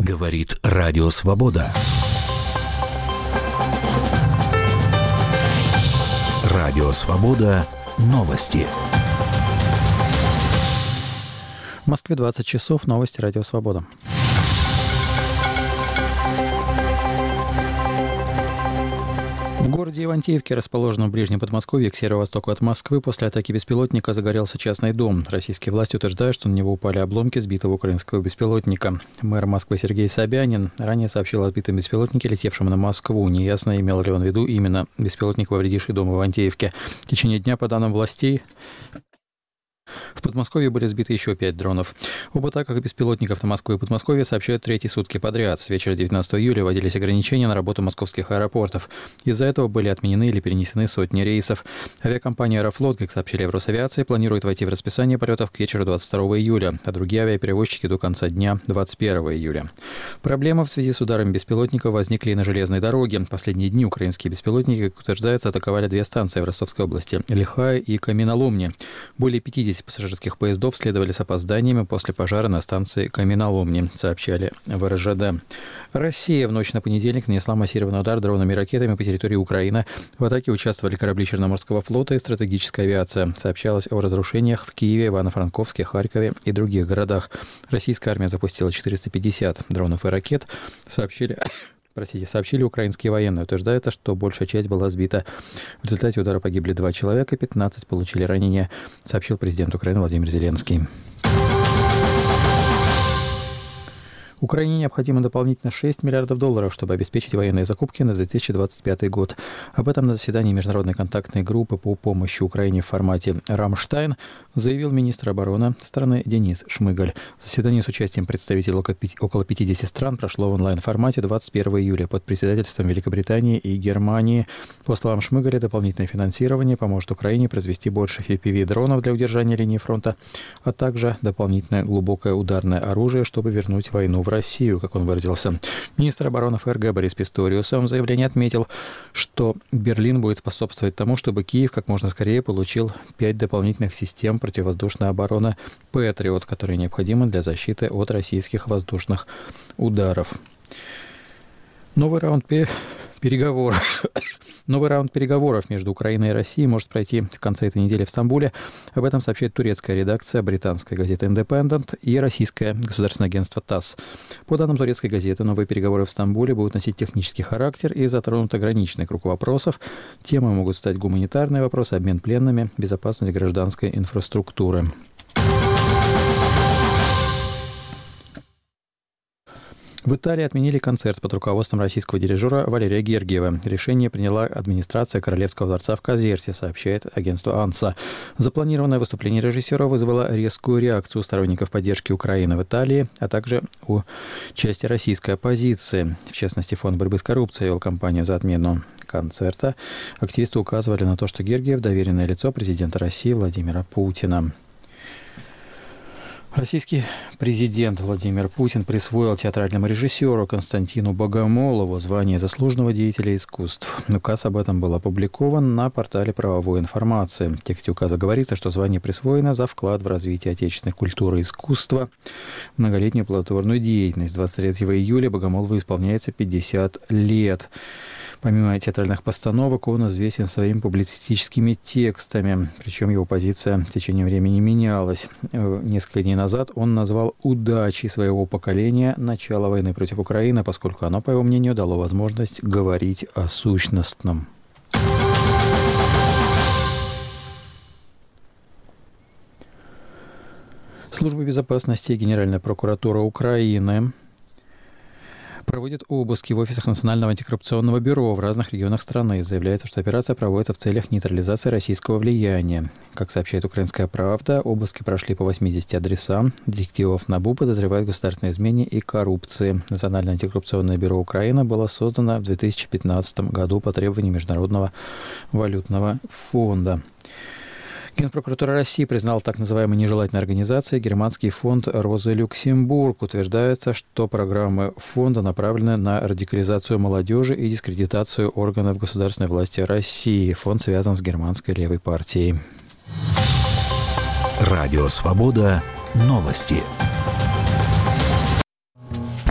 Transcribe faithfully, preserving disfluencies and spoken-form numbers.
Говорит Радио Свобода. Радио Свобода. Новости. В Москве двадцать часов. Новости Радио Свобода. В городе Ивантеевке, расположенном в ближнем Подмосковье к северо-востоку от Москвы, после атаки беспилотника загорелся частный дом. Российские власти утверждают, что на него упали обломки сбитого украинского беспилотника. Мэр Москвы Сергей Собянин ранее сообщил о сбитом беспилотнике, летевшем на Москву. Неясно, имел ли он в виду именно беспилотник, повредивший дом в Ивантеевке. В течение дня, по данным властей, в Подмосковье были сбиты еще пять дронов. Об атаках беспилотников на Москву и Подмосковье сообщают третьи сутки подряд. С вечера девятнадцатого июля вводились ограничения на работу московских аэропортов. Из-за этого были отменены или перенесены сотни рейсов. Авиакомпания «Аэрофлот», как сообщили в Росавиации, планирует войти в расписание полетов к вечеру двадцать второго июля, а другие авиаперевозчики до конца дня двадцать первого июля. Проблемы в связи с ударами беспилотников возникли и на железной дороге. В последние дни украинские беспилотники, как утверждается, атаковали две станции в Ростовской области – Лихая и Каменоломни. Более пятидесяти пассажирских поездов следовали с опозданиями после пожара на станции Каменоломни, сообщали в эр жэ дэ. Россия в ночь на понедельник нанесла массированный удар дронами и ракетами по территории Украины. В атаке участвовали корабли Черноморского флота и стратегическая авиация. Сообщалось о разрушениях в Киеве, Ивано-Франковске, Харькове и других городах. Российская армия запустила четыреста пятьдесят дронов и ракет, сообщили... Простите, сообщили украинские военные. Утверждается, что большая часть была сбита. В результате удара погибли два человека, пятнадцать получили ранения, сообщил президент Украины Владимир Зеленский. Украине необходимо дополнительно шесть миллиардов долларов, чтобы обеспечить военные закупки на две тысячи двадцать пятый год. Об этом на заседании Международной контактной группы по помощи Украине в формате «Рамштайн» заявил министр обороны страны Денис Шмыгаль. Заседание с участием представителей около пятидесяти стран прошло в онлайн-формате двадцать первого июля под председательством Великобритании и Германии. По словам Шмыгаля, дополнительное финансирование поможет Украине произвести больше эф пи ви-дронов для удержания линии фронта, а также дополнительное глубокое ударное оружие, чтобы вернуть войну в Россию, как он выразился. Министр обороны эф эр гэ Борис Писториус в своем заявлении отметил, что Берлин будет способствовать тому, чтобы Киев как можно скорее получил пять дополнительных систем противовоздушной обороны «Патриот», которые необходимы для защиты от российских воздушных ударов. Новый раунд переговоров. Новый раунд переговоров между Украиной и Россией может пройти в конце этой недели в Стамбуле. Об этом сообщает турецкая редакция британской газеты «Индепендент» и российское государственное агентство ТАСС. По данным турецкой газеты, новые переговоры в Стамбуле будут носить технический характер и затронут ограниченный круг вопросов. Темой могут стать гуманитарные вопросы, обмен пленными, безопасность гражданской инфраструктуры. В Италии отменили концерт под руководством российского дирижера Валерия Гергиева. Решение приняла администрация Королевского дворца в Казерте, сообщает агентство АНСА. Запланированное выступление режиссера вызвало резкую реакцию сторонников поддержки Украины в Италии, а также у части российской оппозиции. В частности, Фонд борьбы с коррупцией вел кампанию за отмену концерта. Активисты указывали на то, что Гергиев – доверенное лицо президента России Владимира Путина. Российский президент Владимир Путин присвоил театральному режиссеру Константину Богомолову звание заслуженного деятеля искусств. Указ об этом был опубликован на портале правовой информации. В тексте указа говорится, что звание присвоено за вклад в развитие отечественной культуры и искусства, многолетнюю плодотворную деятельность. двадцать третьего июля Богомолову исполняется пятьдесят лет. Помимо театральных постановок, он известен своими публицистическими текстами, причем его позиция в течение времени менялась. Несколько дней назад он назвал удачей своего поколения начало войны против Украины, поскольку оно, по его мнению, дало возможность говорить о сущностном. Служба безопасности и Генеральная прокуратура Украины проводит обыски в офисах Национального антикоррупционного бюро в разных регионах страны. Заявляется, что операция проводится в целях нейтрализации российского влияния. Как сообщает «Украинская правда», обыски прошли по восьмидесяти адресам. Детективов НАБУ подозревают в государственной измене и коррупции. Национальное антикоррупционное бюро Украины было создано в две тысячи пятнадцатом году по требованию Международного валютного фонда. Генпрокуратура России признала так называемой нежелательной организацией германский фонд «Роза Люксембург». Утверждается, что программы фонда направлены на радикализацию молодежи и дискредитацию органов государственной власти России. Фонд связан с германской левой партией. Радио «Свобода». Новости.